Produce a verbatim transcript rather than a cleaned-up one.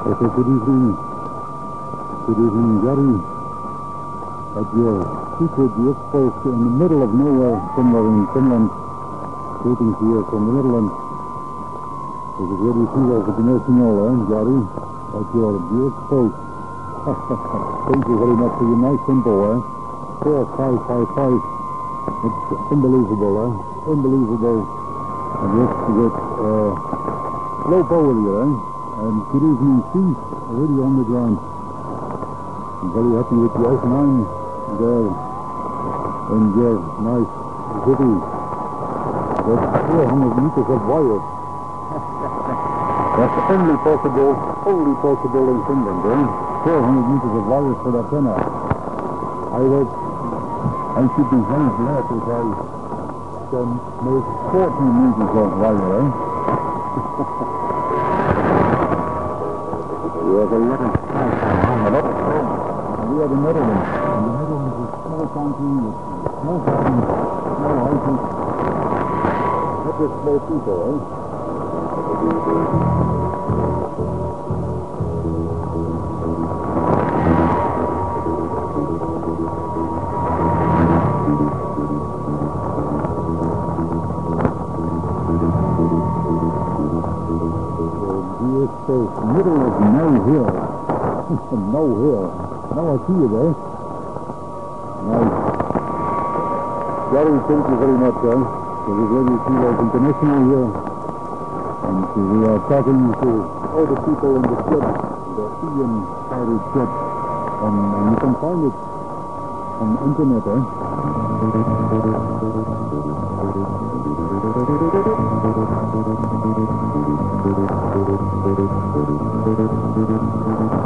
Okay, good evening. Good evening, Gary. At your secret post in the middle of nowhere, somewhere in Finland, shooting here from the Netherlands. This is Radio Kilo International, eh, Gary? At your direct post. Thank you very much for your nice info, eh? four five five five. It's unbelievable, eh? Unbelievable. And yes, with uh, low power here, eh? And good evening, Steve, already on the ground. I'm very happy with the F nine there in your nice city. That's four hundred meters of wire. That's only possible, only possible in Finland, eh? four hundred meters of wire for that antenna. I hope I should be very glad if I can make forty meters of wire, eh? We have a lot of stuff on a lot of stuff. We are the Netherlands. And the Netherlands is a small country with small towns, small houses. Not with small people, eh? So, middle of no hill. No hill. Now I see it, eh? Nice. Gary, thank you very much, eh? So we're Radio Kilo International here. And so we are talking to all the people in the ship, the Ian pirate ship. And, and you can find it on the internet, eh? Thank you.